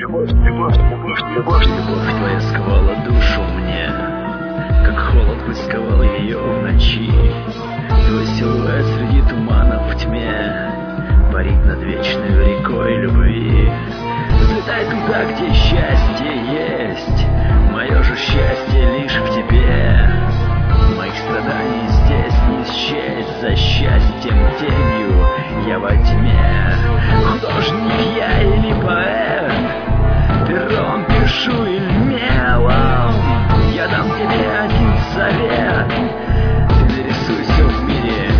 Любовь твоя сковала душу мне, как холод высковал ее в ночи. Твой силуэт среди туманов в тьме парит над вечной рекой любви. Взлетай туда, где счастье есть, мое же счастье лишь в тебе. Моих страданий здесь не счесть, за счастьем тенью я во тьме. Художник я или поэт, пером пишу или мелом, я дам тебе один совет: ты нарисуй все в мире.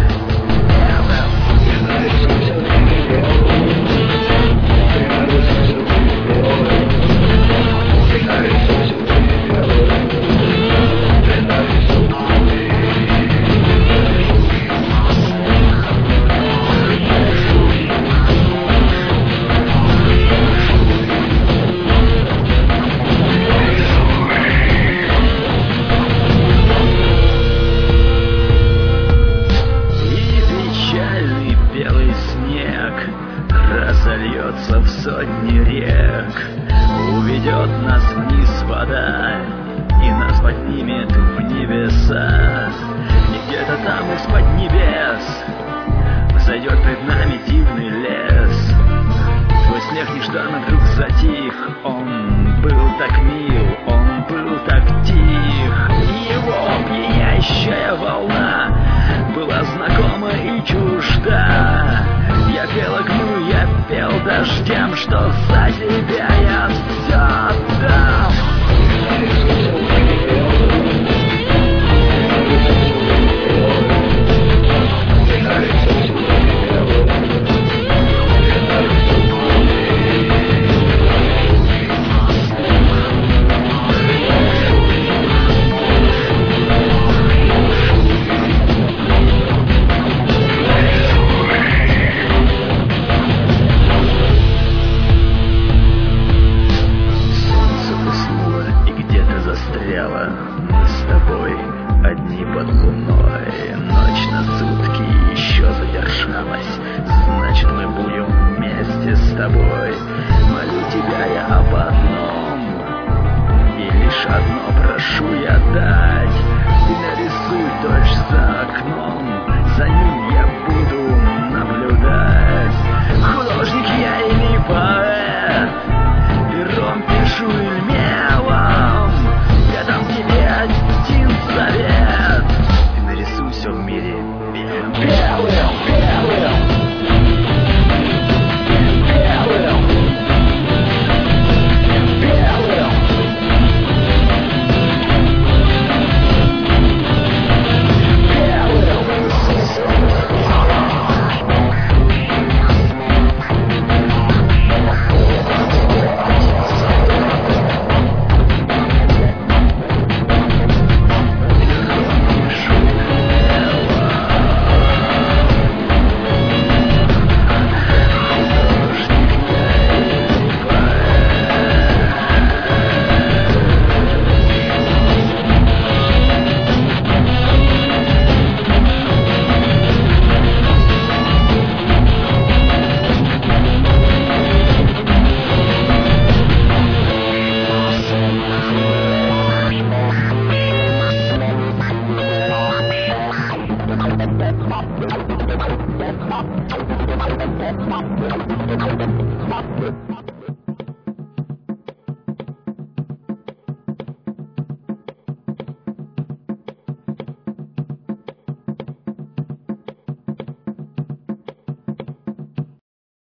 Разольется в сотни рек, уведет нас вниз вода и нас поднимет в небеса. И где-то там из-под небес взойдет пред нами дивный лес. Твой смех нежданно вдруг затих, он был так мил, он был так тих. И его пьянящая волна была знакома и чужда. Я пел огню, я пел дождем, что за тебя я все отдам. Мы с тобой одни под луной, ночь на сутки еще задержалась, значит мы будем вместе с тобой. Молю тебя я об одном, и лишь одно прошу я дать: ты нарисуй дождь за окном.